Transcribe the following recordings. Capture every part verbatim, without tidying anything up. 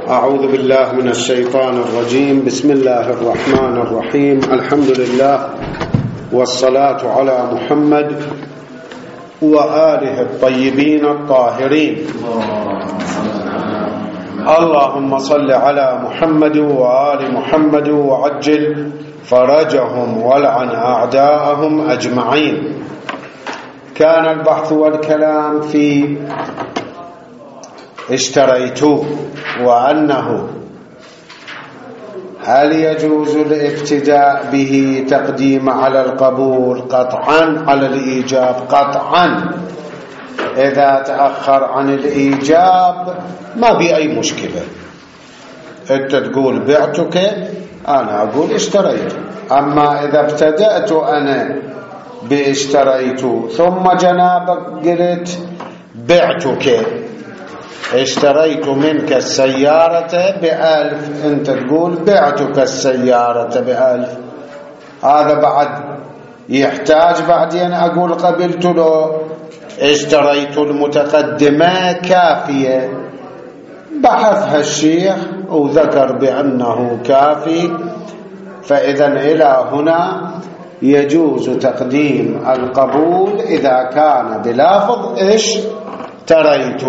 أعوذ بالله من الشيطان الرجيم. بسم الله الرحمن الرحيم. الحمد لله والصلاة على محمد وآله الطيبين الطاهرين. اللهم صل على محمد وآل محمد وعجل فرجهم ولعن أعداءهم أجمعين. كان البحث والكلام في اشتريتوه، وأنه هل يجوز الابتداء به تقديم على القبول قطعا على الإيجاب قطعا. إذا تأخر عن الإيجاب ما بي أي مشكلة. أنت تقول بعتك، أنا أقول اشتريت. أما إذا ابتدأت أنا باشتريت ثم جنابك قلت بعتك، اشتريت منك السيارة بألف، أنت تقول بعتك السيارة بألف. هذا بعد يحتاج بعدين أقول قبلت له. اشتريت المتقدمة كافية، بحثها الشيخ وذكر بأنه كافي، فإذا إلى هنا يجوز تقديم القبول إذا كان بلافظ اشتريت،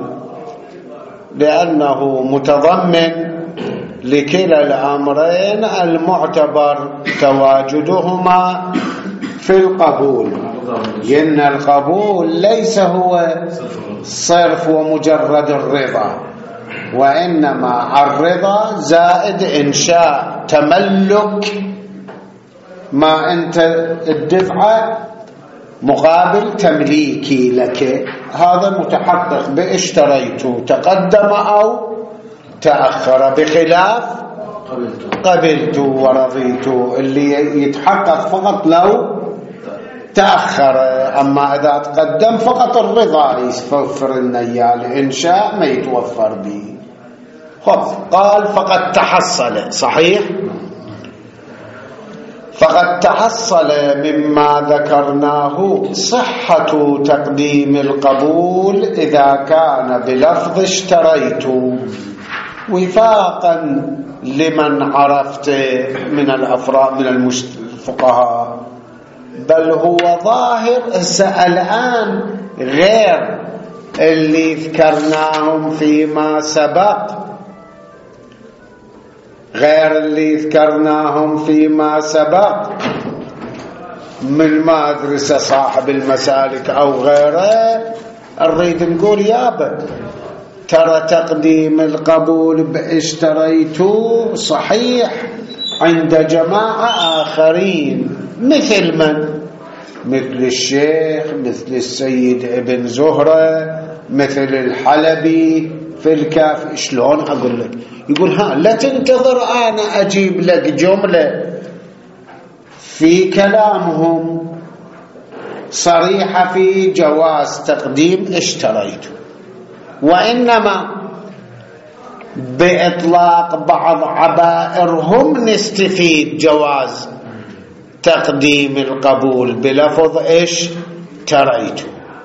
لأنه متضمن لكلا الأمرين المعتبر تواجدهما في القبول. إن القبول ليس هو صرف ومجرد الرضا، وإنما الرضا زائد إنشاء تملك ما أنت الدفعة مقابل تمليكي لك. هذا متحقق باشتريت تقدم أو تأخر، بخلاف قبلت ورضيت اللي يتحقق فقط لو تأخر. أما إذا تقدم فقط الرضا يتوفر لنا إياه، الإنشاء ما يتوفر به. قال فقد تحصل، صحيح، فقد تحصل مما ذكرناه صحة تقديم القبول إذا كان بلفظ اشتريت، وفاقا لمن عرفت من الأفراد من الفقهاء. بل هو ظاهر الآن غير اللي ذكرناهم فيما سبق، غير اللي ذكرناهم فيما سبق من ما أدرس صاحب المسالك أو غيره. نريد نقول يابا ترى تقديم القبول باشتريتوه صحيح عند جماعة آخرين، مثل من؟ مثل الشيخ، مثل السيد ابن زهرة، مثل الحلبي في الكاف. شلون أقول لك؟ يقول ها لا تنتظر أنا أجيب لك جملة في كلامهم صريحة في جواز تقديم اشتريت، وإنما بإطلاق بعض عبائرهم نستفيد جواز تقديم القبول بلفظ اشتريت.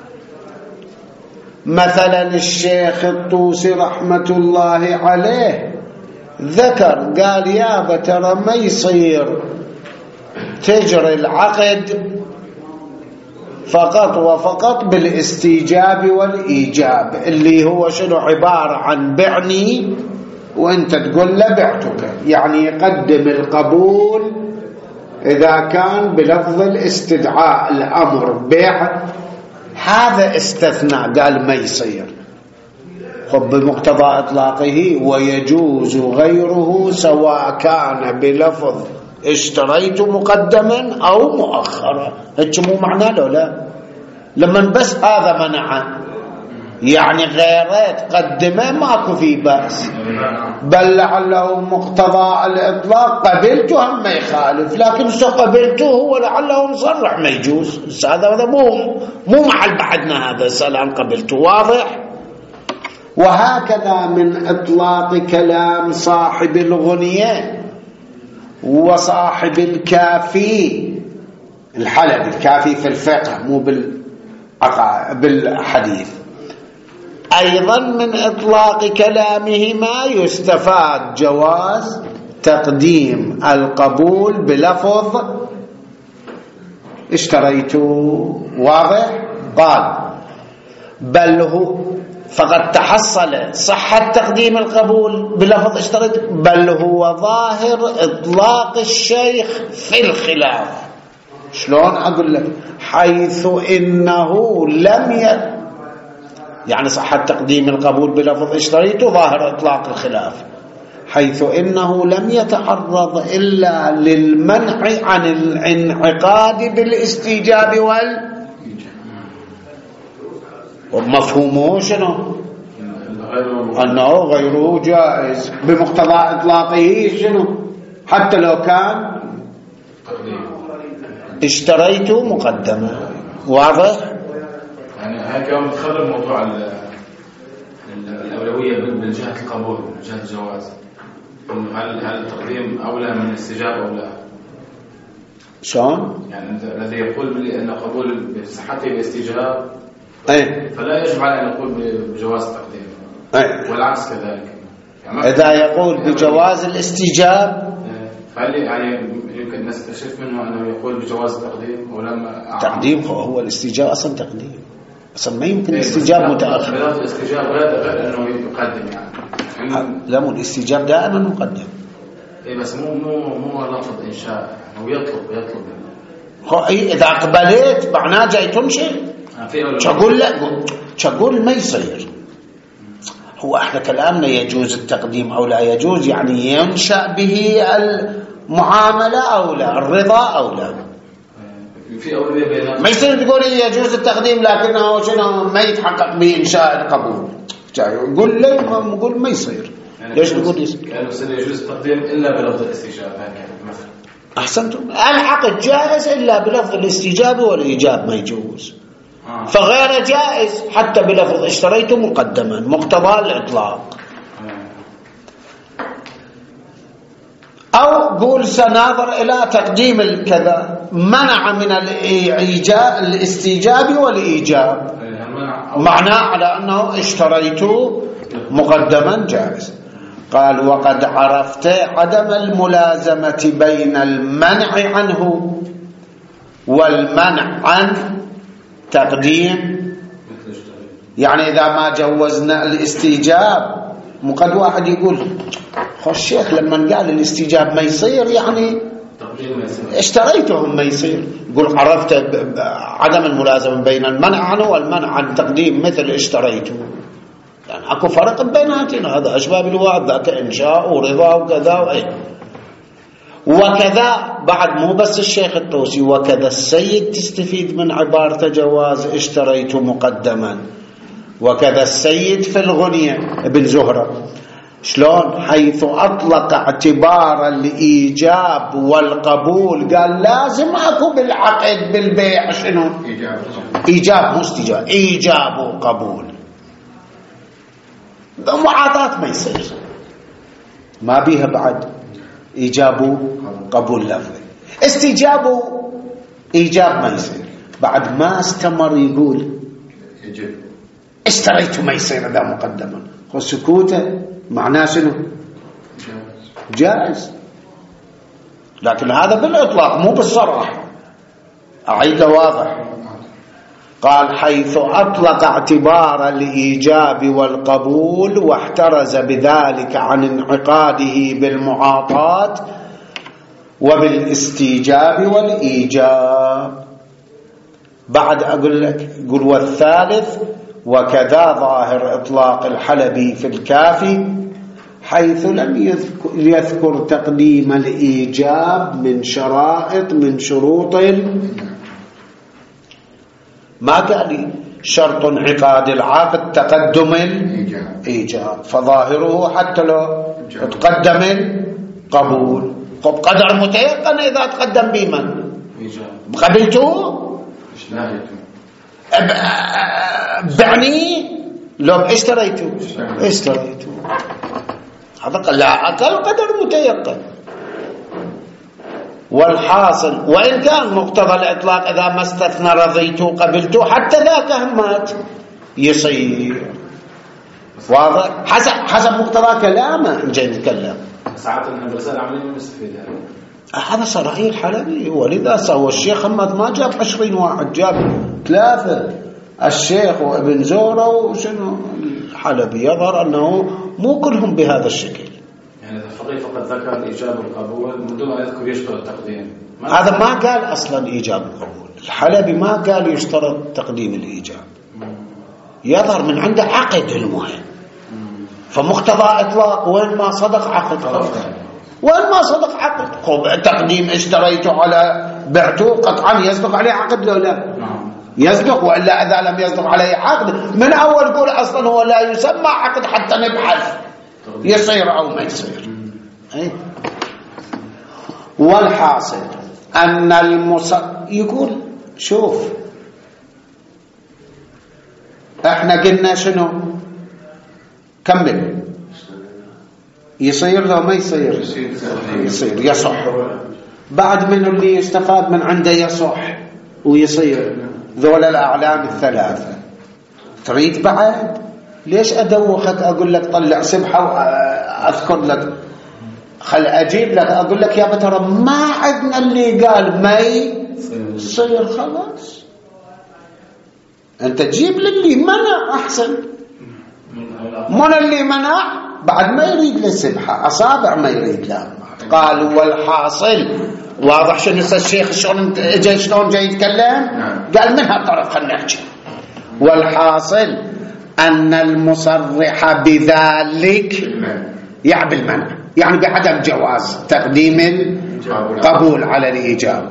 مثلا الشيخ الطوسي رحمة الله عليه ذكر قال يابا ترى ما يصير تجري العقد فقط وفقط بالاستيجاب والإيجاب، اللي هو شنو؟ عبارة عن بعني وانت تقول له بعتك، يعني يقدم القبول إذا كان بلفظ الاستدعاء الأمر بيع. هذا استثناء قال ما يصير، خب بمقتضى إطلاقه ويجوز غيره سواء كان بلفظ اشتريت مقدما أو مؤخرا. هيك مو معناه له لا، لما بس هذا منعه يعني غيره تقدمه ماكو فيه بأس، بل لعله مقتضى الإطلاق قبلته هم ما يخالف، لكن سو قبلته هو لعله مصرح ما يجوز. هذا مو مو محل بحثنا، هذا سلام قبلته واضح. وهكذا من إطلاق كلام صاحب الغنية وصاحب الكافي الحلبي، الكافي في الفقه مو بالحديث، أيضا من إطلاق كلامهما يستفاد جواز تقديم القبول بلفظ اشتريت. واضح؟ قال بل هو فقد تحصل صحة تقديم القبول بلفظ اشتريت، بل هو ظاهر إطلاق الشيخ في الخلاف. شلون أقول لك؟ حيث إنه لم ي... يعني صحة تقديم القبول بلفظ اشتريت ظاهر إطلاق الخلاف، حيث إنه لم يتعرض إلا للمنع عن الانعقاد بالاستيجاب وال ومفهومه شنو؟ أنه غيره جائز بمقتضى إطلاقه شنو؟ حتى لو كان اشتريت مقدمة. واضح؟ يعني هكذا متخرج موضوع الأولوية من جهة القبول من جهة الجواز، هل هل التقديم أولى من الاستجابة أو لا؟ شلون؟ يعني أنت الذي يقول بأن قبول بصحته الاستجابة أي فلا يجب على أن يقول بجواز التقديم، أي والعكس كذلك. يعني إذا يقول بجواز الاستجاب فهل يعني يمكن نستشف منه أنه يقول بجواز التقديم ولما تقديم هو الاستجاب أصلا تقديم أصلا ما يمكن الاستجاب متأخر. بلاد الاستجاب غير أنه يقدم يعني لا مو الاستجاب دائما مقدم. إيه بس مو مو مو لفظ إنشاء، هو يطلب يطلب هو إذا قبلت معناه جاي تنشئ. شقول لا شقول ما يصير. هو احنا كلامنا يجوز التقديم أو لا يجوز، يعني ينشأ به المعاملة أو لا، الرضا أو لا. في أولوية بينات ما يصير تقول يجوز التقديم لكنه شنو ما يتحقق بإنشاء القبول. يقول لي ما نقول ما يصير. يعني ليش نقول يصير؟ يعني يجوز التقديم إلا بلفظ الاستجابة هكذا مثلا. أحسنتم. العقد جائز إلا بلفظ الاستجابة والإيجاب ما يجوز. آه. فغير جائز حتى بلفظ اشتريت مقدما مقتضى الإطلاق. أو قول سناظر إلى تقديم الكذا منع من الإيجاب الاستيجاب والإيجاب، معناه على أنه اشتريت مقدما جائز. قال وقد عرفت عدم الملازمة بين المنع عنه والمنع عن تقديم. يعني إذا ما جوزنا الاستيجاب مقد واحد يقول خوش الشيخ لما قال الاستيجاب ما يصير يعني اشتريتهم ما يصير. يقول عرفت عدم الملازمة بين المنع عنه والمنع عن تقديم مثل اشتريته، يعني اكو فرق بيناتنا، هذا أشبه بالوعد ذاك إنشاء ورضا وكذا وأي. وكذا بعد مو بس الشيخ الطوسي، وكذا السيد تستفيد من عبارة جواز اشتريت مقدما، وكذا السيد في الغنية ابن زهرة. شلون؟ حيث أطلق اعتبار الإيجاب والقبول قال لازم أكو بالعقد بالبيع شنو؟ إيجاب مو استجاب، إيجاب وقبول. معاطات ما يصير، ما بيها بعد إيجاب قبول لفظي. استجاب إيجاب ما يصير، بعد ما استمر يقول اشتريت ما يصير إذا مقدما. وسكوته معناه شنو؟ جائز، لكن هذا بالإطلاق مو بالصراحة. أعيد واضح. قال حيث أطلق اعتبار الإيجاب والقبول واحترز بذلك عن انعقاده بالمعاطاة وبالاستيجاب والإيجاب. بعد أقول لك قل والثالث وكذا ظاهر إطلاق الحلبي في الكافي حيث لم يذكر, يذكر تقديم الإيجاب من شرائط من شروط، ما قال شرط انعقاد العقد تقدم الإيجاب، فظاهره حتى لو تقدم القبول قدر متيقن إذا تقدم بمن قبلته بعني لو اشتريته اشتريته هذا لا أقل قدر متيقن. والحاصل وإن كان مقتضى الإطلاق إذا ما استثنى رضيته قبلته حتى ذاك همات يصير. واضح؟ حسب حسب مقتضى كلامه جاي نتكلم. ساعات إنها برسالة عملية ما نستفيد هذا صريح الحلبي، ولذا سوى الشيخ محمد ما جاب عشرين واحد، جاب ثلاثة، الشيخ وابن زورة وشنو الحلبي. يظهر أنه مو كلهم بهذا الشكل. يعني الفقيه فقط ذكر الإيجاب والقبول من دون أن يذكر يشترط التقديم. هذا ما قال أصلا إيجاب القبول، الحلبي ما قال يشترط تقديم الإيجاب. يظهر من عنده عقد المهم، فمقتضى إطلاق وين ما صدق عقد وين ما صدق عقد. تقديم اشتريته على بعته قطعا يصدق عليه عقد لو لا يصدق، وإلا إذا لم يصدق عليه عقد من أول يقول أصلا هو لا يسمى عقد حتى نبحث يصير أو ما يصير. والحاصل أن المص يقول شوف احنا قلنا شنو كمل يصير لو ما يصير يصير يصح. بعد منه اللي يستفاد من عنده يصح ويصير ذول الأعلام الثلاثة. تريد بعد ليش أدوخك أقول لك طلع سبحة وأذكر لك خل أجيب لك أقول لك يا ترى ما عندنا اللي قال ما يصير خلاص. أنت تجيب للي منع أحسن من اللي منع بعد ما يريد للسبحة أصابع ما يريد لا. قال والحاصل واضح شنو الشيخ شلون جاي شلون جاي يتكلم. قال من هالطرف خلينا نحكي. والحاصل أن المصرح بذلك يعني بالمنع يعني بعدم جواز تقديم القبول على الإيجاب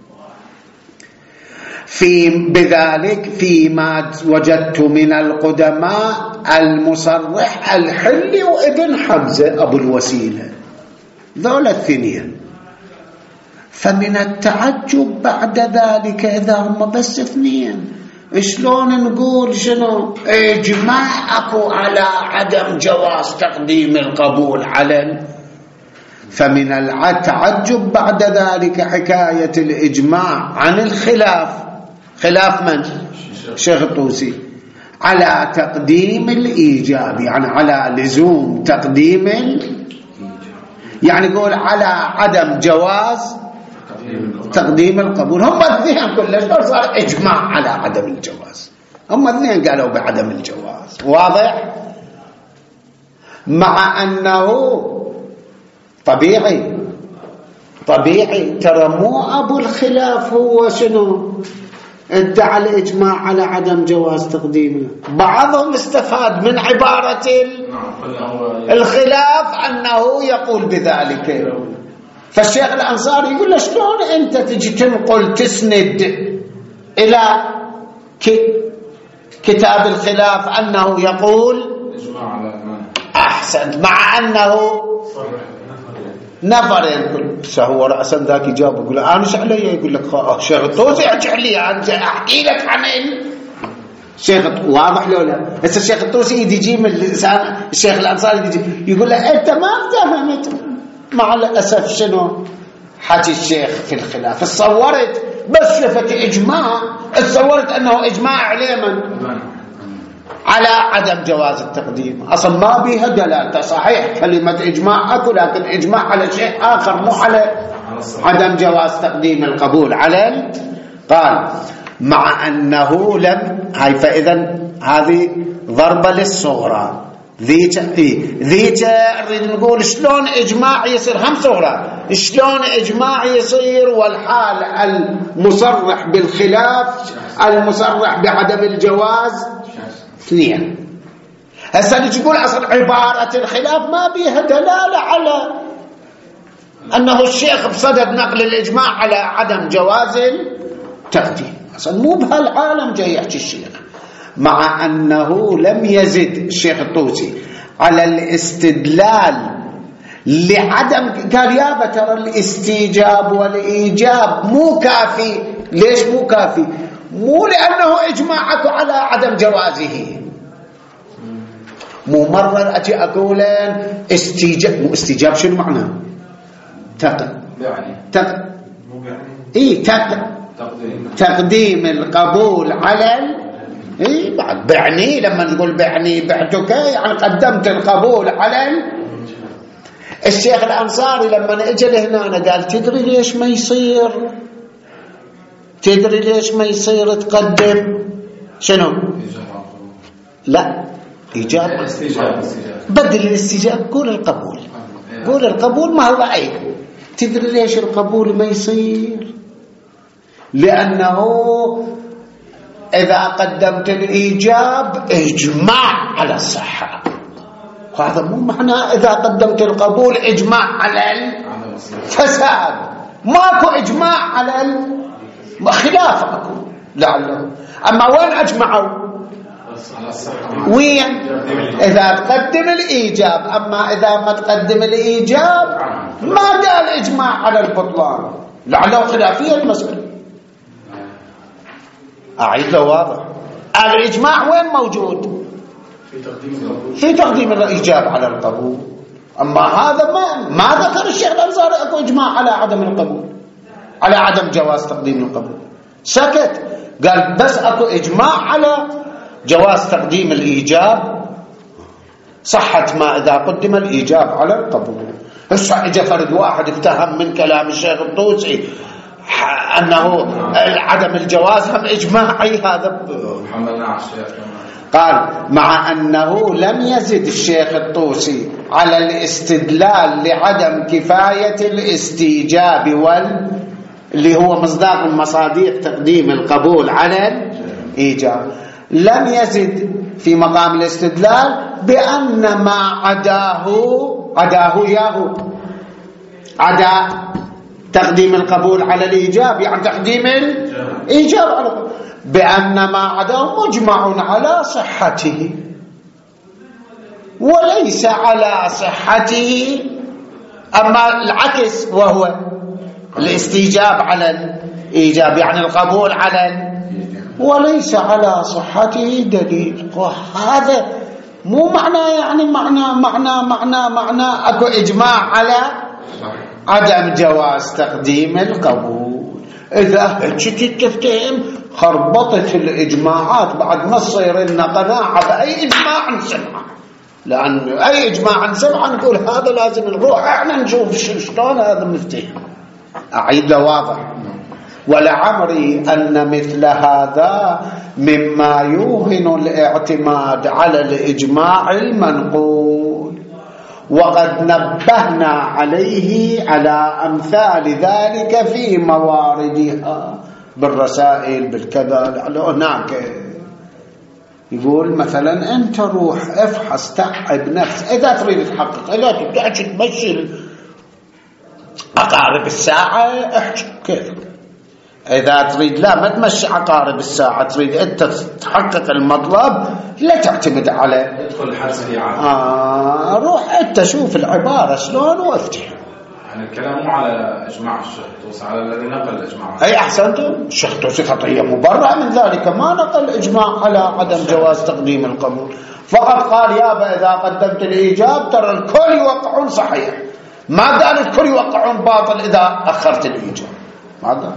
في بذلك فيما وجدت من القدماء المصرح الحلي وابن حمزة أبو الوسيلة ذول الاثنين. فمن التعجب بعد ذلك إذا هم بس اثنين شلون نقول شنو إجماع أكو على عدم جواز تقديم القبول على. فمن التعجب بعد ذلك حكاية الإجماع عن الخلاف خلاف من؟ الشيخ الطوسي على تقديم الإيجاب يعني على لزوم تقديم ال... يعني يقول على عدم جواز تقديم القبول. هم الاثنين كلش صار إجماع على عدم الجواز. هم الاثنين قالوا بعدم الجواز واضح. مع أنه طبيعي طبيعي ترى مو أبو الخلاف هو شنو ادعى الإجماع على عدم جواز تقديمه. بعضهم استفاد من عبارة الخلاف أنه يقول بذلك. فالشيخ الأنصاري يقول له شلون أنت تجي تنقل تسند إلى كتاب الخلاف أنه يقول أحسن مع أنه نظر يقول هو رأسا ذاك يجاوب يقول أنا مش علي يقول لك شيخ الطوسي أجعلي أنا أحكي لك عن الشيخ واضح لو لا. هسه الشيخ الطوسي يجي من لسان الشيخ الأنصاري يجي يقول له أنت ما فهمت. مع الأسف شنو حكي الشيخ في الخلاف تصورت بس شفت إجماع تصورت أنه إجماع عليه من على عدم جواز التقديم. أصلا ما بيها دلالة صحيح كلمة إجماع أكو لكن إجماع على شيء آخر مو على عدم جواز تقديم القبول على. قال مع أنه لم هاي فإذا هذه ضربة للصغرى ذيك ذيك نريد نقول شلون إجماع يصير هم صغرى شلون إجماع يصير والحال المصرح بالخلاف المصرح بعدم الجواز اثنين. هسه تقول اصلا عباره الخلاف ما بيها دلاله على انه الشيخ بصدد نقل الاجماع على عدم جواز التقديم. اصلا مو بهالعالم جاي يحكي الشيخ. مع انه لم يزد الشيخ الطوسي على الاستدلال لعدم قال يا ترى الاستيجاب والايجاب مو كافي. ليش مو كافي؟ مو لأنه إجماعك على عدم جوازه. مو مرة أتي أقولين استيجاب مو استيجاب شنو معنى تق تق إيه تق تقديم القبول على إيه بعد بعني، لما نقول بعني بعتك يعني قدمت القبول على الشيخ الأنصاري. لما اجى لهنا قال تدري ليش ما يصير، تدري ليش ما يصير تقدم شنو؟ لا إجابة، بدل الاستجابة قول القبول، قول القبول ما هو عيب. تدري ليش القبول ما يصير؟ لأنه إذا قدمت الإيجاب إجماع على الصحة، وهذا مو معناه إذا قدمت القبول إجماع على الفساد. ماكو إجماع على الخلاف أكو لعله. أما وين أجمعوا؟ وين؟ إذا تقدم الإيجاب. أما إذا ما تقدم الإيجاب ما قال إجماع على البطلان، لعله خلافية المسألة. أعيد له واضح، الإجماع وين موجود؟ في تقديم الإيجاب على القبول. أما هذا ما ما ذكر الشيخ الأنصاري أكو إجماع على عدم القبول، على عدم جواز تقديم القبول، سكت. قال بس أكو إجماع على جواز تقديم الإيجاب، صحة ما إذا قدم الإيجاب على القبول. هسه إجا فرد واحد افتهم من كلام الشيخ الطوسي أنه عدم الجواز هم إجماعي، هذا قال مع أنه لم يزد الشيخ الطوسي على الاستدلال لعدم كفاية الاستيجاب وال اللي هو مصداق من مصادر تقديم القبول على الإيجاب، لم يزد في مقام الاستدلال بأن ما عداه عداه ياهو عدا تقديم القبول على الإيجاب، يعني تقديم الإيجاب على القبول، بأن ما عداه مجمع على صحته وليس على صحته. أما العكس وهو الاستيجاب على الإيجاب يعني القبول على وليس على صحته دليل. وهذا مو معنى يعني معنى معنى معنى معنى أكو إجماع على عدم جواز تقديم القبول. إذا هجت تفتهم خربطت الإجماعات بعد ما تصير لنا قناعة بأي إجماع نسمعه، لأن أي إجماع نسمعه نقول هذا لازم نروح احنا نشوف شلون هذا مفتهم. أعيد له واضح، ولعمري أن مثل هذا مما يوهن الاعتماد على الإجماع المنقول، وقد نبهنا عليه على أمثال ذلك في مواردها بالرسائل بالكذا. هناك يقول مثلا أنت روح افحص تعب نفسك إذا تريد تحقق، إذا تبدأ تمشي عقارب الساعة احكي كيف. إذا تريد لا ما تمشي عقارب الساعة، تريد أنت تحقق المطلب لا تعتمد على ادخل حاسب آه روح أنت شوف العبارة شلون وافتح. يعني الكلام مو على إجماع الشيخ طوسي، على الذي نقل الإجماع. أي أحسنتم، الشيخ طوسي خطية مبرع من ذلك، ما نقل إجماع على عدم جواز تقديم القبول، فقط قال يابا إذا قدمت الإيجاب ترى الكل يوقعون صحيح، ما قال الكل يوقعون باطل إذا أخرت الإيجاب، ما قال.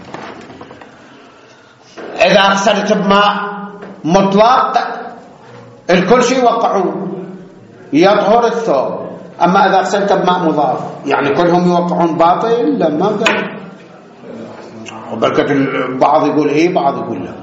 إذا أغسلت بماء مطلق الكل شيء يوقعون يطهر الثوب، أما إذا أغسلت بماء مضاف يعني كلهم يوقعون باطل، لا ما قال. وبركة البعض يقول إيه بعض يقول لا.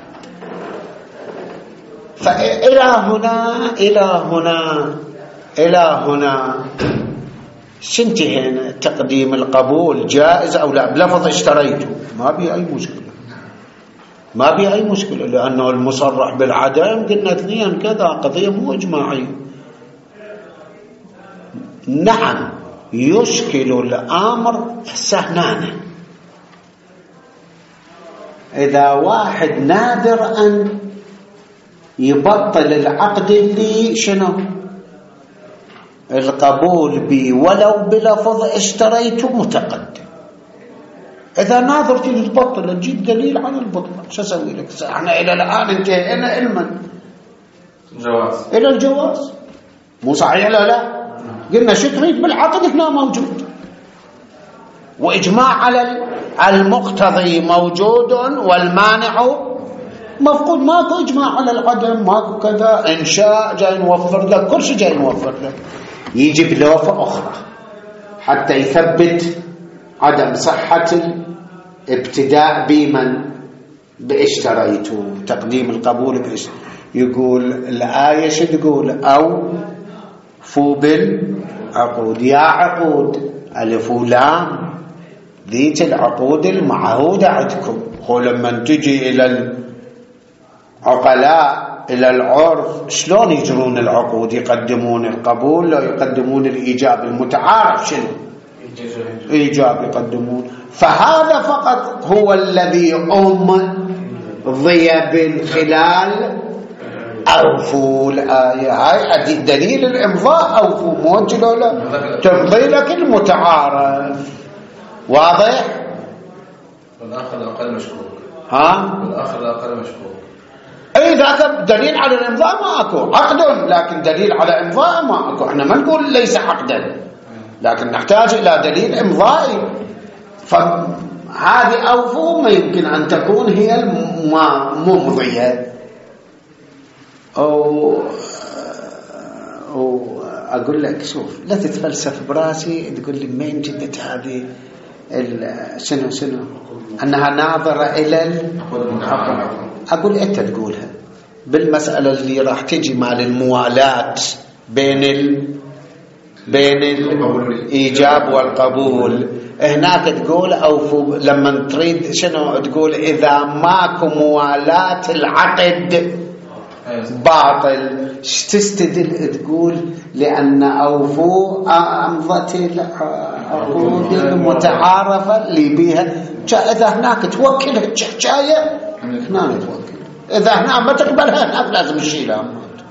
فإلى هنا إلى هنا إلى هنا شنتهينا تقديم القبول جائز أو لا بلفظ اشتريته، ما بي أي مشكلة، ما بي أي مشكلة، لأنه المصرح بالعدم قلنا اثنين كذا قضية مو إجماعية. نعم يشكل الأمر سهنانه إذا واحد نادر أن يبطل العقد اللي شنو القبول بي ولو بلفظ اشتريته متقدم، إذا ناظر تيجي تبطل تجيب دليل على البطل، شو أسوي لك؟ احنا إلى الآن انتهينا علما جواز إلى الجواز، مو صحيح لا لا قلنا شو تريد بالعقد هنا موجود، وإجماع على المقتضي موجود والمانع مفقود، ماكو إجماع على العدم، ماكو كذا، إنشاء جاي نوفر لك، كل شيء جاي نوفر لك. يجي بلوفة أخرى حتى يثبت عدم صحة الابتداء بمن باشتريته، تقديم القبول بإش... يقول الآية شو تقول؟ أو فو بالعقود، يا عقود ألف ولام ذيك العقود المعهودة عندكم. هو لما تجي إلى العقلاء إلى العرف شلون يجرون العقود؟ يقدمون القبول لو يقدمون الإيجاب المتعارف؟ شنو إيجاب يقدمون. فهذا فقط هو الذي أم ضيب خلال أوفوا الآية. هاي دليل الإمضاء، أوفوا موجه له تمضي لك المتعارف. واضح؟ والآخر الأقل مشكوك. ها؟ والآخر الأقل مشكوك. أي ذاك دليل على الإمضاء ما أكو عقد، لكن دليل على إمضاء ما أكو. إحنا ما نقول ليس عقدا، لكن نحتاج إلى دليل إمضائي. فهذه أوفوا ما يمكن أن تكون هي الممضية. أو أو أقول لك شوف، لا تتفلسف براسي تقول لي مين جدت هذه شنو شنو أنها ناظرة إلى العقد. أقول أنت تقولها بالمسألة اللي راح تجي مال الموالاة بين ال بين الإيجاب والقبول. هناك تقول أو لما تريد شنو تقول؟ إذا ماكو موالاة العقد باطل. تستدل تقول لأن أوفو أمضت العقود المتعارفة اللي بيها. إذا هناك توكل الحكاية هنا نتوكل، إذا هنا ما تقبلها هناك لازم نشيلها.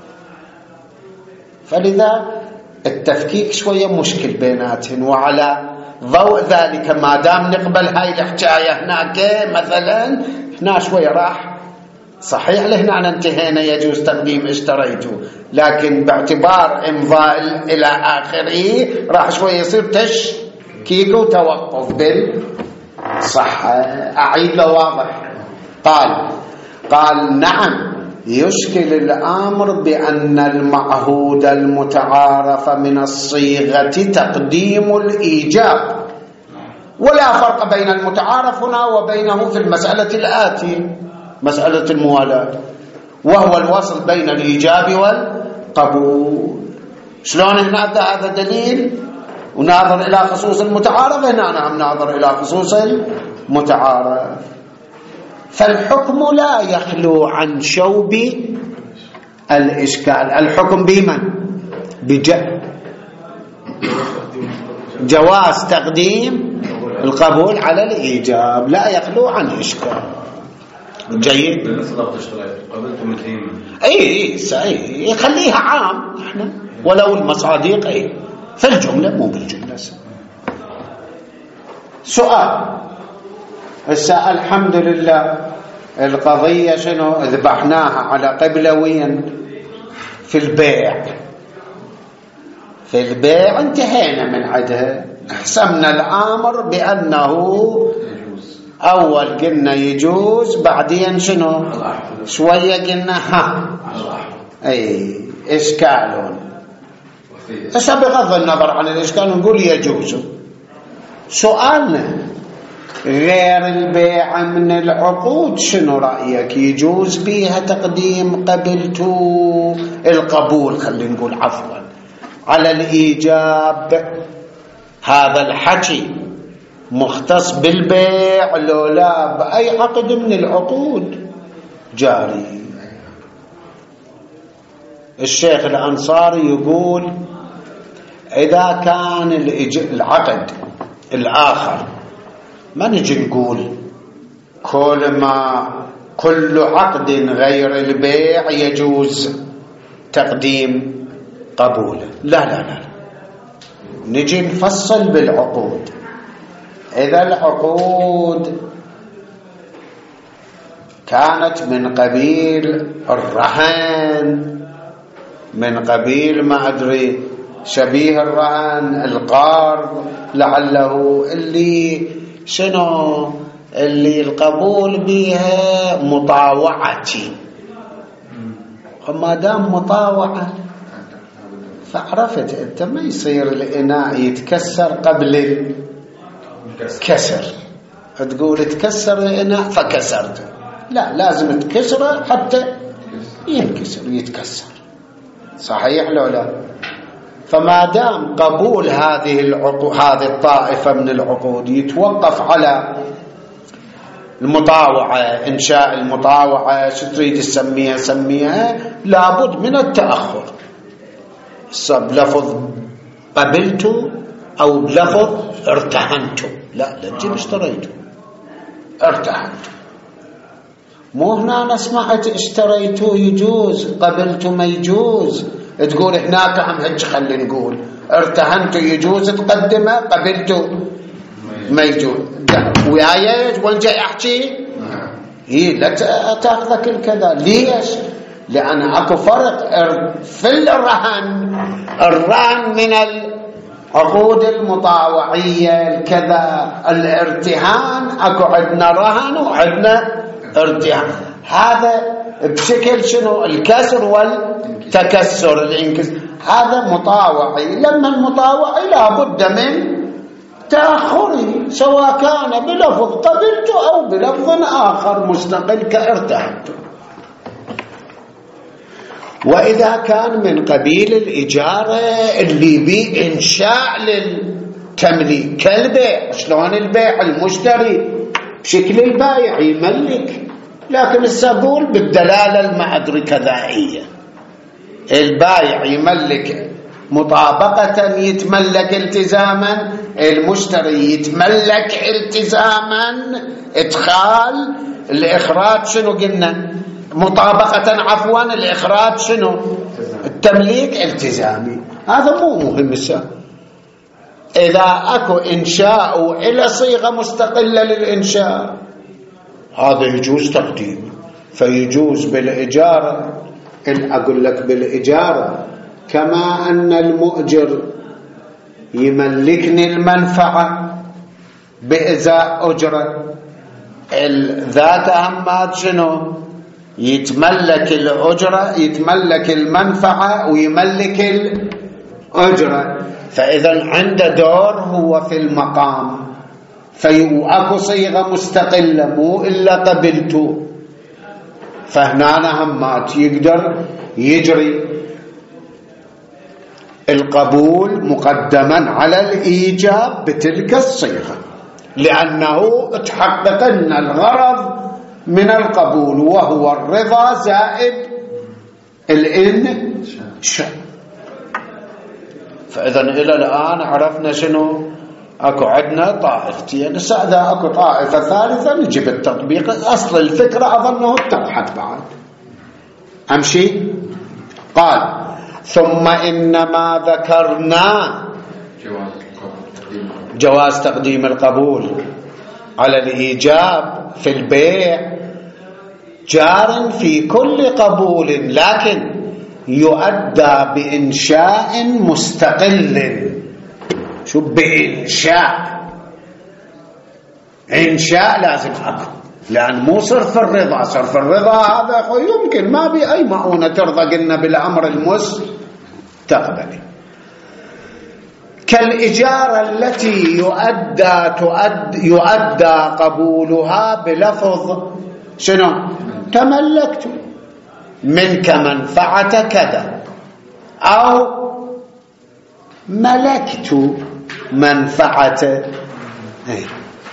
فلذا التفكيك شوية مشكل بيناتهم. وعلى ضوء ذلك ما دام نقبل هاي الحكاية هناك مثلا، هنا شوية راح صحيح لهنا انتهينا يجوز تقديم اشتريته، لكن باعتبار امضاء الى اخره راح شويه يصير تشكيك وتوقف بالصحه. اعيد له واضح. قال قال نعم يشكل الامر بان المعهود المتعارف من الصيغه تقديم الايجاب، ولا فرق بين المتعارف هنا وبينه في المساله الاتيه مسألة الموالاة، وهو الوصل بين الإيجاب والقبول. شلون هناك هذا دليل وناظر إلى خصوص المتعارف، هنا نعم ناظر إلى خصوص المتعارف. فالحكم لا يخلو عن شوب الإشكال. الحكم بمن؟ بجواز تقديم القبول على الإيجاب، لا يخلو عن إشكال. جيد. اي اي يخليها عام احنا ولو المصادق اي في الجمله مو بالجمله. سؤال هسه الحمد لله القضيه شنو؟ ذبحناها على قبلوين في البيع. في البيع انتهينا من عدها، حسمنا الامر بانه أول قلنا يجوز، بعدين شنو شوية قلنا ها أي إشكال. إيش بغض النظر عن الإشكال نقول يجوز. سؤالنا غير البيع من العقود شنو رأيك؟ يجوز بيها تقديم قبلتو القبول، خلينا نقول عفوا على الإيجاب. هذا الحكي مختص بالبيع لو لا بأي عقد من العقود جاري. الشيخ الأنصاري يقول إذا كان العقد الآخر ما نجي نقول كل ما كل عقد غير البيع يجوز تقديم قبوله، لا لا لا نجي نفصل بالعقود. إذا العقود كانت من قبيل الرهان، من قبيل ما أدري شبيه الرهان، القرض، لعله اللي شنو اللي القبول بها مطاوعتي، وما دام مطاوعة فعرفت أنت ما يصير الإناء يتكسر قبل الكسر، تقول تكسر الإناء فكسرته، لا، لازم تكسره حتى ينكسر يتكسر. صحيح لو لا؟ فما دام قبول هذه العقود، هذه الطائفة من العقود يتوقف على المطاوعة، إنشاء المطاوعة، شو تريد تسميها سميها، لابد من التأخر، بلفظ قبلت أو بلفظ ارتهنت، لا لا تجيب اشتريت، ارتهنت. مو هنا أنا سمعت اشتريت يجوز قبلت ما يجوز، تقول هناك هم هج، خلي نقول ارتهنت يجوز تقدمه، قبلت ما يجوز. وياي وين جاي احكي؟ اي لا تاخذك الكذا. ليش؟ لان اكو فرق في الرهن، الرهن من العقود المطاوعيه الكذا، الارتهان اكو عندنا رهن وعندنا ارتهان، هذا بشكل شنو؟ الكسر والتكسر، الانكسار، هذا مطاوعي. لما المطاوعي لابد من تأخره، سواء كان بلفظ قبلت أو بلفظ آخر مستقل كارتهنت. وإذا كان من قبيل الإجارة اللي بيه إنشاء للتمليك كالبيع، شلون البيع؟ المشتري بشكل البايع يملك، لكن السبول بالدلالة المعدري كذائية، البايع يملك مطابقة يتملك التزاما، المشتري يتملك التزاما، ادخال الإخراج شنو قلنا؟ مطابقة عفوا، الإخراج شنو؟ التمليك التزامي. هذا مو مهم. إذا أكو إنشاء إلى صيغة مستقلة للإنشاء هذا يجوز تقديم، فيجوز بالإجارة. أقول لك بالإجارة كما أن المؤجر يملكني المنفعة بإزاء أجرة، ذات أهمات شنو؟ يتملك الأجرة، يتملك المنفعة ويملك الأجرة، فإذا عنده دور هو في المقام، فأكو صيغة مستقلة مو إلا قبلته، فهنا همات يقدر يجري القبول مقدما على الإيجاب بتلك الصيغة، لأنه تحقق لنا الغرض من القبول وهو الرضا زائد الإنشاء. فإذا إلى الآن عرفنا شنو؟ أكو عندنا طائفتين، إذا أكو طائفة ثالثة نجيب التطبيق. أصل الفكرة أظنه اتضحت بعد. أمشي. قال ثم إنما ذكرنا جواز تقديم القبول على الإيجاب في البيع جار في كل قبول، لكن يؤدى بإنشاء مستقل. شو بإنشاء؟ إنشاء لازم أكو، لأن مو صرف الرضا. صرف الرضا هذا يمكن ما بي أي مؤونة ترضى، قلنا بالأمر المستقبلي. كالإجارة التي يؤدى تؤدى يؤدى قبولها بلفظ شنو؟ تملكت منك منفعة كذا، أو ملكت منفعة. أي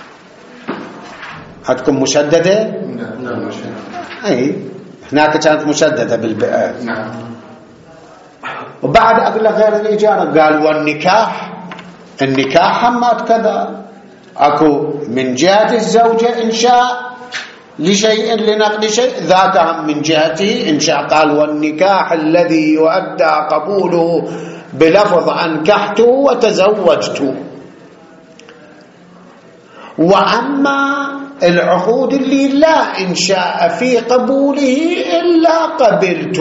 عندكم مشددة؟ نعم. أي هناك كانت مشددة بالبيئات. نعم. وبعد أقول لك غير الإجارة، قال والنكاح، النكاح همات كذا، أكو من جهة الزوجة إنشاء لشيء لنقل شيء، ذاك هم من جهته إنشاء. قال والنكاح الذي يؤدى قبوله بلفظ أنكحت وتزوجت. وأما العقود اللي لا إنشاء في قبوله إلا قبلت،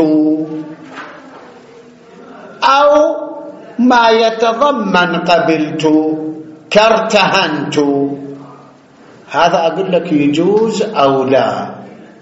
أو ما يتضمن قبلت كارتهنت، هذا أقول لك يجوز أو لا.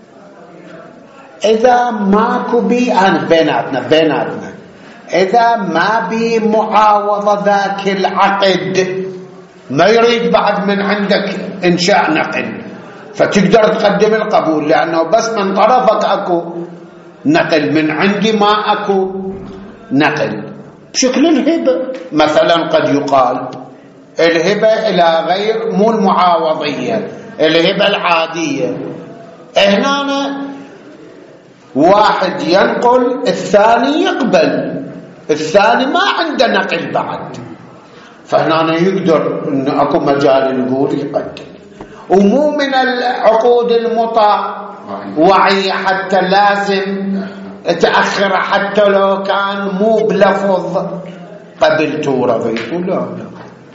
إذا ماكو بي أنا بيناتنا بيناتنا إذا ما بي معاوضة ذاك العقد، ما يريد بعد من عندك إنشاء نقل، فتقدر تقدم القبول، لأنه بس من طرفك أكو نقل، من عندي ما أكو نقل. بشكل الهبة مثلا قد يقال الهبة إلى غير مو المعاوضية، الهبة العادية. هنا واحد ينقل الثاني يقبل، الثاني ما عنده نقل بعد، فهنا يقدر إن أكو مجال نقول يقدم. ومو من العقود المطاوعية حتى لازم تأخر، حتى لو كان مو بلفظ قبلت ورضيت، لا لا.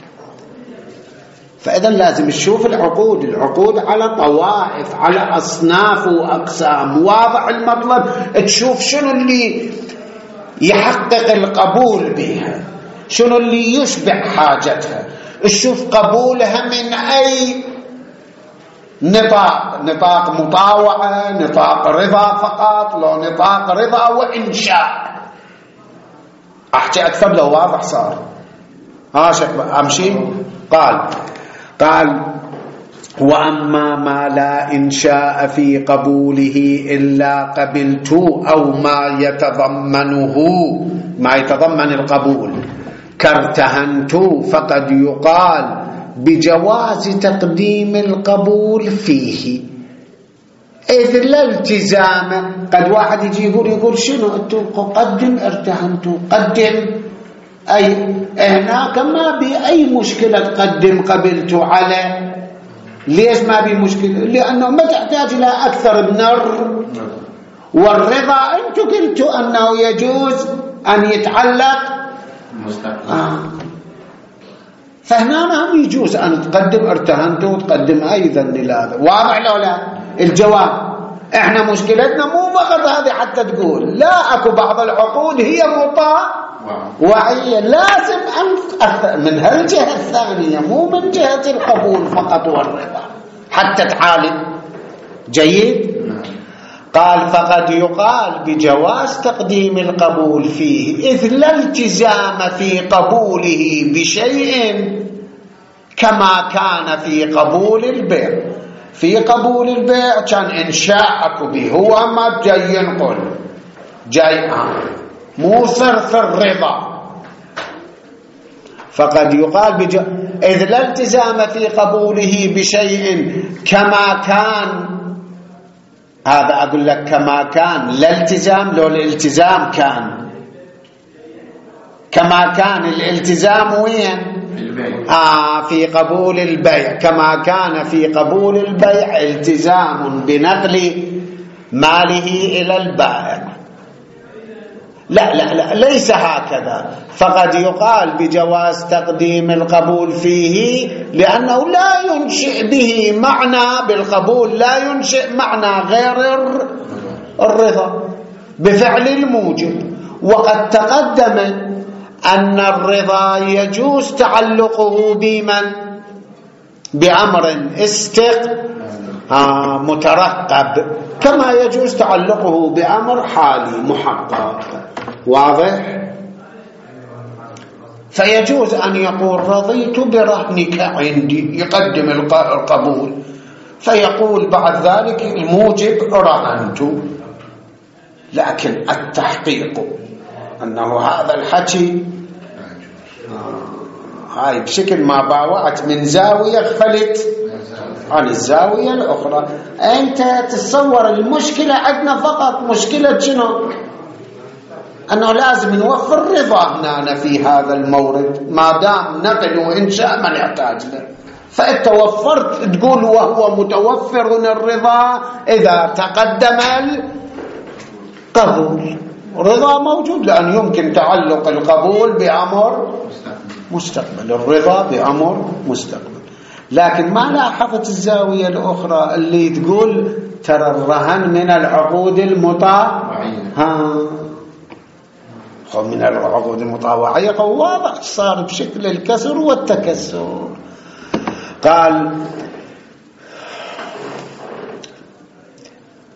فإذا لازم تشوف العقود، العقود على طوائف، على أصناف وأقسام، واضح المطلب، تشوف شنو اللي يحقق القبول بها، شنو اللي يشبع حاجتها، تشوف قبولها من أي نطاق، نطاق مطاوعة، نطاق رضا فقط، لو نطاق رضا وإنشاء. أحكي أكثر لو واضح صار. ها شكرا أمشي. قال قال وأما ما لا إنشاء في قبوله إلا قبلت، أو ما يتضمنه ما يتضمن القبول كارتهنت، فقد يقال بجواز تقديم القبول فيه، إذ لا التزام. قد واحد يجي يقول يقول شنو أنتو قدم ارتهنتوا، قدم أي هناك ما بي أي مشكلة تقدم قبلتوا على. ليش ما بي مشكلة؟ لأنه ما تحتاج إلى أكثر من الر والرضا. أنتوا قلتوا أنه يجوز أن يتعلق آه. فهنا هم يجوز أن تقدم ارتهنتوا وتقدم أيضا لهذا. واضح لو لا؟ الجواب احنا مشكلتنا مو فقط هذه حتى تقول لا، اكو بعض العقود هي مطاوعية لازم أن من هالجهة الثانية، مو من جهة القبول فقط والرضا حتى تعالج. جيد. قال فقد يقال بجواز تقديم القبول فيه، إذ لا التزام في قبوله بشيء كما كان في قبول البيع. في قبول البيع كان إنشاءك به، هو ما جاي ينقل، جاي آه مو صرف الرضا. فقد يقال بج... إذ لا التزام في قبوله بشيء كما كان. هذا أقول لك كما كان، لا التزام، لو الالتزام كان كما كان الالتزام وين؟ آه في قبول البيع، كما كان في قبول البيع التزام بنقل ماله إلى البائع. لا لا لا ليس هكذا. فقد يقال بجواز تقديم القبول فيه لأنه لا ينشئ به معنى، بالقبول لا ينشئ معنى غير الرضا بفعل الموجب. وقد تقدم أن الرضا يجوز تعلقه بمن؟ بأمر استق آه مترقب، كما يجوز تعلقه بأمر حالي محقق. واضح؟ فيجوز أن يقول رضيت برهنك عندي، يقدم القبول، فيقول بعد ذلك الموجب رهنت، لكن التحقيق أنه هذا الحكي آه هاي بشكل ما باوعت من زاوية خلت عن الزاوية الأخرى. أنت تتصور المشكلة عندنا فقط مشكلة شنو؟ أنه لازم نوفر رضا هنا في هذا المورد، ما دام نقل وإنشاء ما نحتاج له. فأنت وفرت تقول وهو متوفر الرضا إذا تقدم القبول. رضا موجود لأن يمكن تعلق القبول بأمر مستقبل، الرضا بأمر مستقبل. لكن ما لاحظت الزاوية الأخرى اللي تقول ترى الرهن من العقود المطاوعية. ها من العقود المطاوعية واضح صار بشكل الكسر والتكسر. قال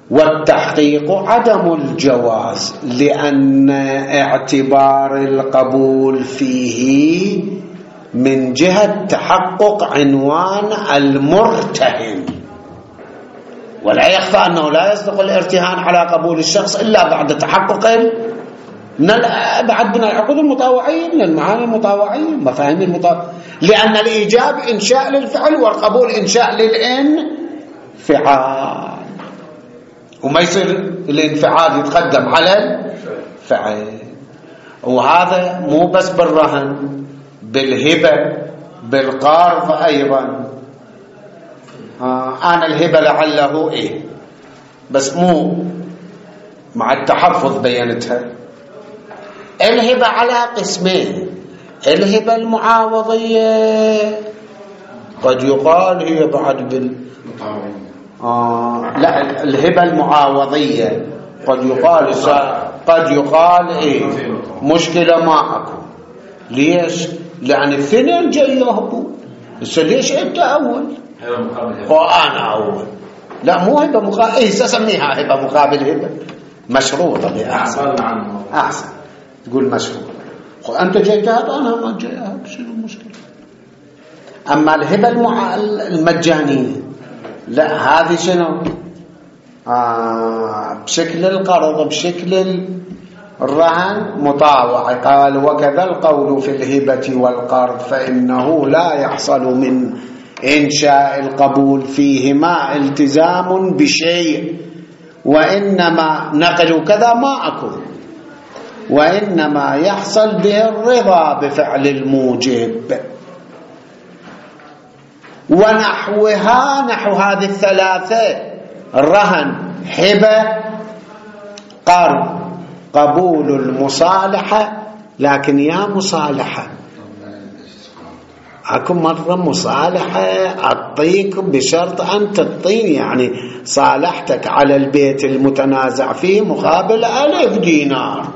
والتحقيق عدم الجواز، لأن اعتبار القبول فيه من جهة تحقق عنوان المرتهن، ولا يخفى أنه لا يصدق الارتهان على قبول الشخص إلا بعد تحقق من بعد من العقود المطاوعية، من المعاني المطاوعية، مفاهيم المطاوعية، لأن الإيجاب إنشاء للفعل والقبول إنشاء للانفعال، وما يصير الانفعال يتقدم على الفعل. وهذا مو بس بالرهن، بالهبة، بالقرض أيضا. آه أنا الهبة لعله إيه، بس مو مع التحفظ بينتها. الهبة على قسمين، الهبة المعاوضية قد يقال هي بعد بال آه لا الهبة المعاوضية قد يقال قد يقال إيه مشكلة معكم. ليش؟ لأن الاثنين جاي يهبوا، بس ليش أنت أول وأنا أول؟ لا مو هبة مقابل، إيه سأسميها هبة مقابل هبة مشروطة. أحسن أحسن تقول مشروط. أنت جاي تهب أنا ما جاي أهب، شنو المشكلة؟ أما الهبة المع... المجانية لا، هذه شنو؟ آه بشكل القرض بشكل الرهن مطاوع. قال وكذا القول في الهبة والقرض فإنه لا يحصل من إنشاء القبول فيهما التزام بشيء، وإنما نقل كذا معكم، وإنما يحصل به الرضا بفعل الموجب. ونحوها، نحو هذه الثلاثة، الرهن، هبة، قرض، قبول المصالحة. لكن يا مصالحة أكو مرة مصالحة أعطيك بشرط أن تعطيني، يعني صالحتك على البيت المتنازع فيه مقابل ألف دينار،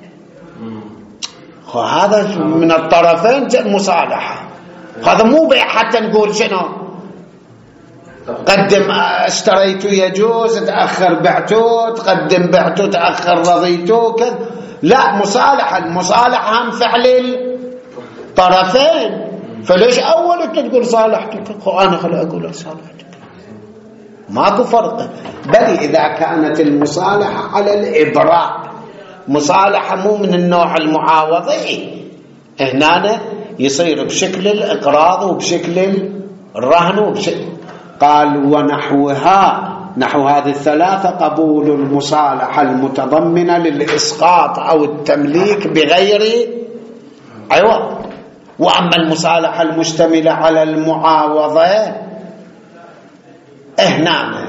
هذا من الطرفين مصالحة. هذا مو بيع حتى نقول شنو قدم اشتريته يجوز، تأخر بعته، تقدم بعته، تأخر رضيته كذا. لا، مصالحة. المصالحة هم فعل الطرفين. فليش أول أنت تقول صالحتك أنا خلي أقول صالحتك؟ ماكو فرق. بل إذا كانت المصالحة على الإبراء، مصالحة مو من النوع المعاوضي، هنا يصير بشكل الإقراض وبشكل الرهن وبشكل. قال ونحوها، نحو هذه الثلاثة، قبول المصالحة المتضمنة للإسقاط أو التمليك بغير عوض. وأما المصالحة المشتملة على المعاوضة هنا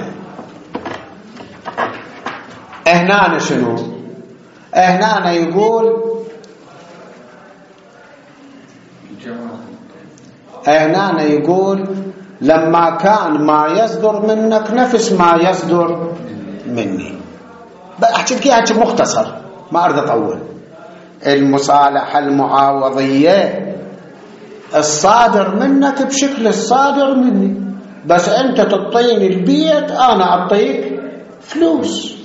هنا شنو؟ هنا يقول هنا يقول لما كان ما يصدر منك نفس ما يصدر مني. بأحكي لك اياها مختصر، ما أريد أطول. المصالحة المعاوضية الصادر منك بشكل الصادر مني، بس أنت تعطيني البيت أنا أعطيك فلوس.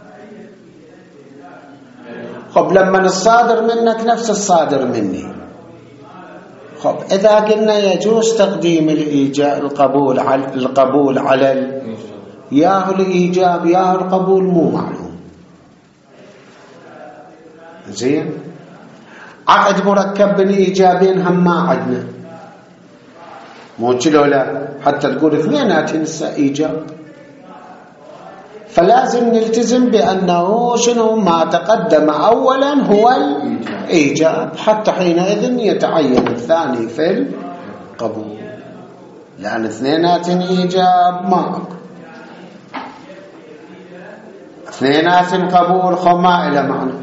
خب لما الصادر منك نفس الصادر مني، خب إذا قلنا يجوز تقديم الإيجاب القبول على القبول على ال... ياه الإيجاب ياه القبول مو معلوم. زين، عقد مركب من إيجابين هم ما عدنا، مو كيلو لا حتى تقول اثنينات نساء إيجاب. فلازم نلتزم بأنه شنو ما تقدم أولا هو الإيجاب، حتى حينئذ يتعين الثاني في القبول، لأن اثنينات إيجاب معك، اثنينات قبول خما إلى معنى.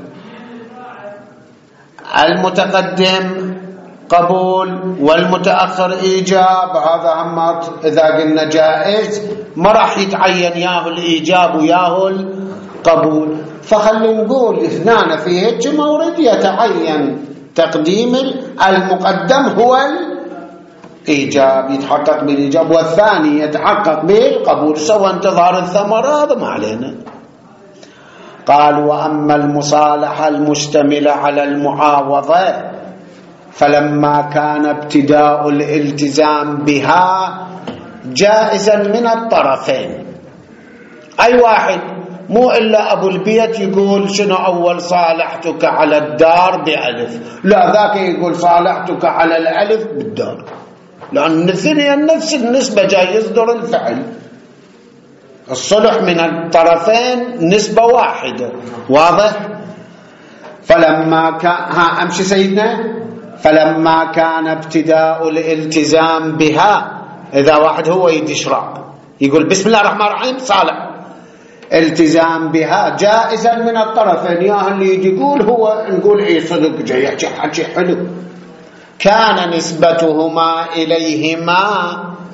المتقدم قبول والمتأخر إيجاب، هذا عمات إذا قلنا جائز ما راح يتعين ياهو الإيجاب وياهو القبول. فخلي نقول اثنان في هيك مورد يتعين تقديم المقدم هو إيجاب يتحقق بالإيجاب، والثاني يتحقق بالقبول، سواء انتظار الثمرة هذا ما علينا. قال: وأما المصالحة المشتملة على المعاوضة فلما كان ابتداء الالتزام بها جائزا من الطرفين، أي واحد، مو إلا أبو البيت يقول شنو أول صالحتك على الدار بألف، لا ذاك يقول صالحتك على الألف بالدار، لأن الاثنين نفس النسبة جاي يصدر الفعل. الصلح من الطرفين نسبة واحدة، واضح؟ فلما كان ها أمشي سيدنا فلما كان ابتداء الالتزام بها، إذا واحد هو يشرع يقول بسم الله الرحمن الرحيم صالح، التزام بها جائزا من الطرفين، يا اللي يجي يقول هو نقول ايه صدق جاي يحكي حكي حلو، كان نسبتهما إليهما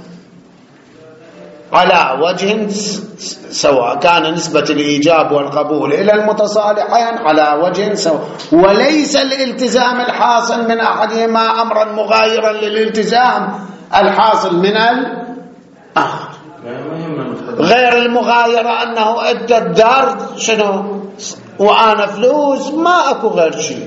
على وجه سواء، كان نسبة الإيجاب والقبول إلى المتصالحين على وجه سواء، وليس الالتزام الحاصل من أحدهما أمرا مغايرا للالتزام الحاصل من الآخر. غير المغايرة أنه أدى الدار شنو وأنا فلوس، ما أكو غير شيء.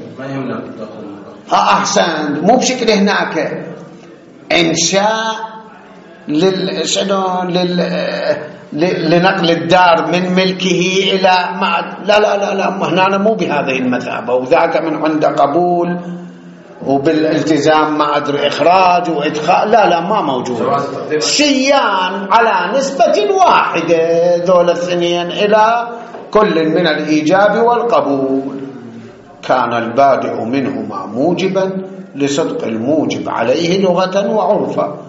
أحسن، مو بشكل هناك إنشاء لل شنو لل لنقل الدار من ملكه إلى ما، لا لا لا لا هنا مو بهذه المثابة، وذاك من عند قبول وبالالتزام ما أدري إخراج وإدخال، لا لا ما موجود، شيان على نسبة واحدة ذول الاثنين إلى كل من الإيجاب والقبول. كان البادئ منهما موجبا لصدق الموجب عليه لغة وعرفا.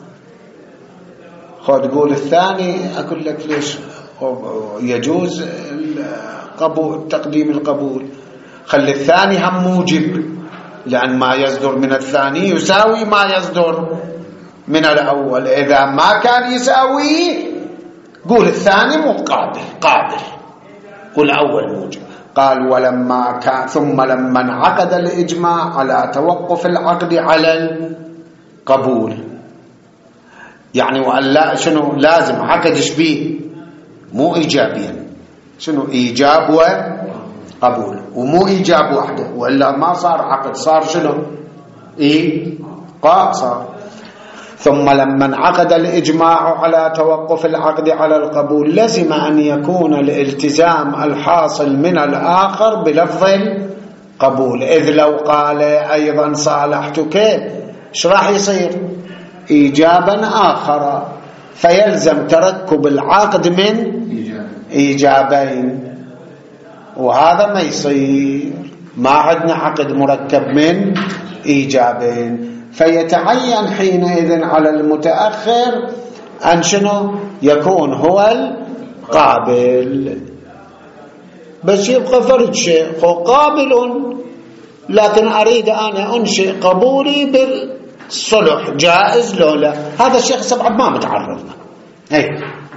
خذ قول الثاني أقول لك ليش يجوز القبول تقديم القبول، خلي الثاني هم موجب، لأن ما يصدر من الثاني يساوي ما يصدر من الأول، إذا ما كان يساوي قول الثاني مقابل قابل والأول موجب. قال: ولما كان ثم لما انعقد الإجماع على توقف العقد على القبول، يعني وألا شنو لازم عقد شبيه مو إيجابيا، شنو إيجاب وقبول، ومو إيجاب وحده، وإلا ما صار عقد، صار شنو إيه قا صار. ثم لما انعقد الإجماع على توقف العقد على القبول لزم أن يكون الالتزام الحاصل من الآخر بلفظ القبول، إذ لو قال أيضا صالحتك ايش راح يصير؟ إيجابا آخر، فيلزم تركب العقد من إيجابين، وهذا ما يصير، ما عندنا عقد مركب من إيجابين، فيتعين حينئذ على المتأخر أن شنو يكون هو القابل. بس يبقى فرد شيء قابل، لكن أريد أنا أنشئ قبولي بالصلح، جائز لو لا؟ هذا الشيخ سبعة ما متعرضنا. أي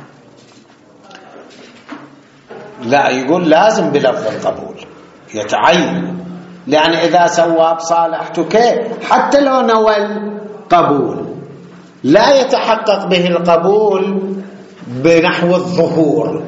لا، يقول لازم بلفظ القبول يتعين، لأن إذا سوى بصالحتك حتى لو نوى القبول لا يتحقق به القبول بنحو الظهور،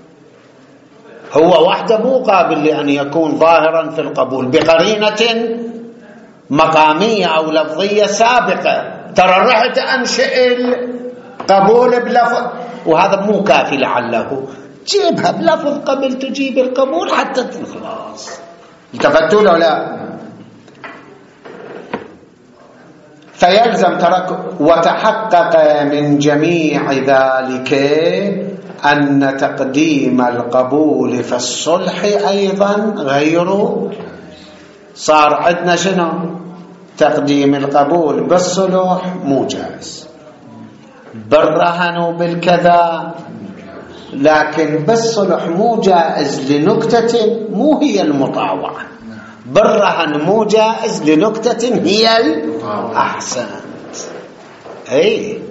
هو وحده مو قابل لأن يكون ظاهرا في القبول بقرينة مقامية أو لفظية سابقة، ترى رحت أنشئ القبول بلفظ، وهذا مو كافي، لعله جيبها بلفظ قبل تجيب القبول حتى خلاص. التفتوا له لا؟ فيلزم ترك. وتحقق من جميع ذلك أن تقديم القبول في الصلح أيضا غير، صار عندنا شنو؟ تقديم القبول بالصلح مو جائز، بالرهن بالكذا، لكن بالصلح مو جائز لنكتة مو هي المطاوعة، بالرهن مو جائز لنكتة هي الأحسن. أي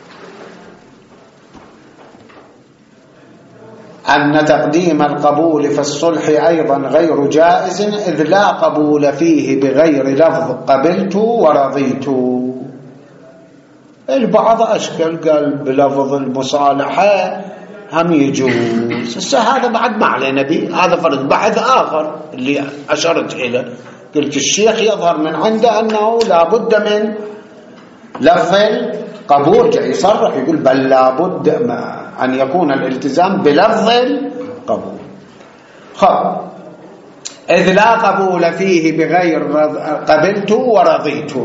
أن تقديم القبول في الصلح أيضا غير جائز، إذ لا قبول فيه بغير لفظ قبلت ورضيت. البعض أشكل قال بلفظ المصالحة هم يجوز. هذا بعد ما علينا به، هذا فرض بحث آخر اللي أشرت إليه. قلت الشيخ يظهر من عنده أنه لا بد من لفظ القبول، جاي يصرح يقول بل لا بد أن يكون الالتزام بلفظ القبول. خب إذ لا قبول فيه بغير قبلت ورضيت.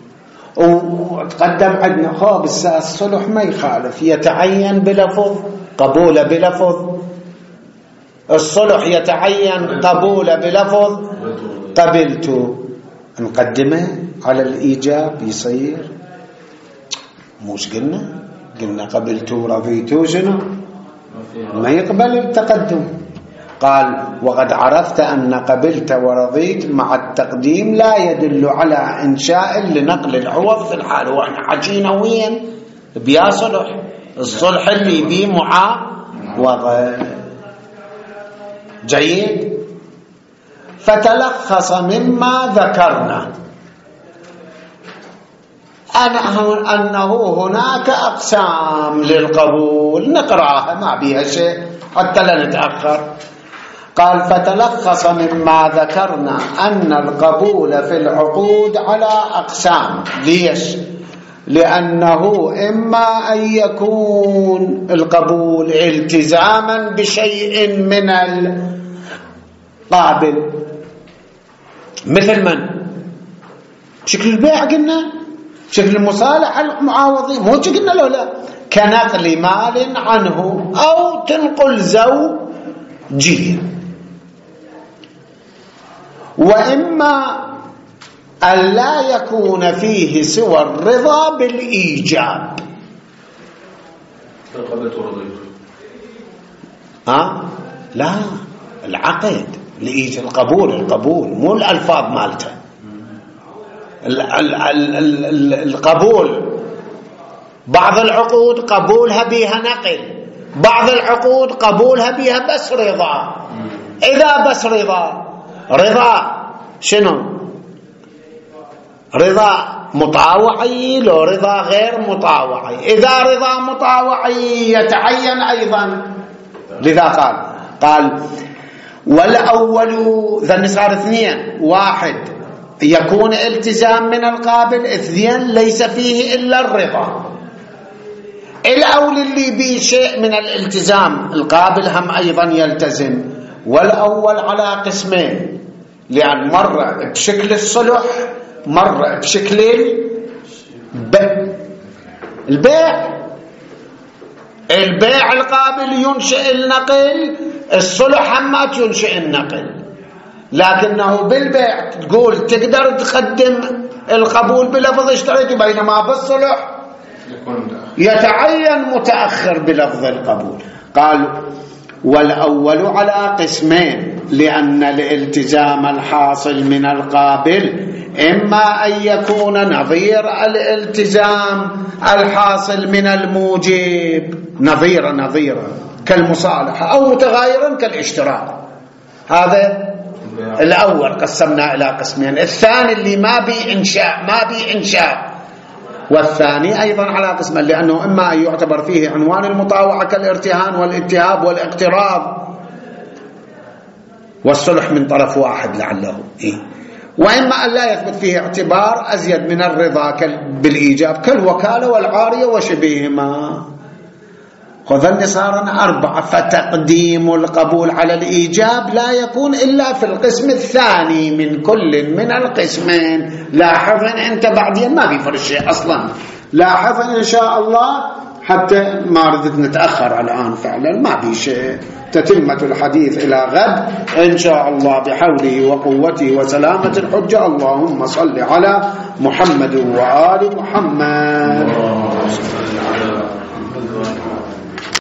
وتقدم عندنا خاب الصلح ما يخالف، يتعين بلفظ قبول بلفظ الصلح، يتعين قبول بلفظ قبلت. نقدمه على الإيجاب يصير موش قلنا قلنا قبلت ورضيت شنو ما يقبل التقدم. قال وقد عرفت أن قبلت ورضيت مع التقديم لا يدل على إنشاء لنقل العوض في الحال. وإحنا حكينا وين بيا صلح، الصلح اللي بيه معاوضة. جيد. فتلخص مما ذكرنا أنه هناك أقسام للقبول، نقرأها ما بيها شيء حتى لا نتأخر. قال فتلخص مما ذكرنا أن القبول في العقود على أقسام. ليش؟ لأنه إما أن يكون القبول التزاما بشيء من القابل، مثل من؟ شكل البيع قلنا، شكل المصالحة المعاوضين، مو قلنا له لا، كنقل مال عنه أو تنقل زوجية. وإما أن لا يكون فيه سوى الرضا بالإيجاب. ها؟ لا، العقد لإيجاب القبول، القبول مو الألفاظ مالته. القبول بعض العقود قبولها بها نقل، بعض العقود قبولها بها بس رضا. إذا بس رضا، رضا شنو؟ رضا مطاوعي لو رضا غير مطاوعي. إذا رضا مطاوعي يتعين أيضا. لذا قال قال والأول ذا صار اثنين، واحد يكون التزام من القابل، اثنين ليس فيه إلا الرضا. الأول اللي بيه شيء من الالتزام القابل هم أيضا يلتزم. والأول على قسمين، لأن مرة بشكل الصلح مرة بشكل البيع. البيع القابل ينشئ النقل، الصلح همات ينشئ النقل. لكنه بالبيع تقول تقدر تقدم القبول بلفظ اشتريت، بينما بالصلح يتعين متأخر بلفظ القبول. قال والأول على قسمين، لأن الالتزام الحاصل من القابل إما أن يكون نظير الالتزام الحاصل من الموجب، نظيرا نظيرا كالمصالحة، أو متغايرا كالاشتراك. هذا الأول قسمنا إلى قسمين. الثاني اللي ما بي إنشاء، ما بي إنشاء. والثاني أيضا على قسمين، لأنه إما أن يعتبر فيه عنوان المطاوعة كالارتهان والاتهاب والاقتراض والصلح من طرف واحد لعله إيه. وإما أن لا يثبت فيه اعتبار أزيد من الرضا بالإيجاب كالوكالة والعارية وشبيهما. خذن صارنا أربعة. فتقديم القبول على الإيجاب لا يكون إلا في القسم الثاني من كل من القسمين. لاحظ أنت بعدين ما بيفرق شيء أصلا، لاحظ إن شاء الله، حتى ما ردت نتأخر الآن فعلا ما بي شيء. تتمة الحديث إلى غد إن شاء الله بحوله وقوته وسلامة الحجة. اللهم صل على محمد وآل محمد.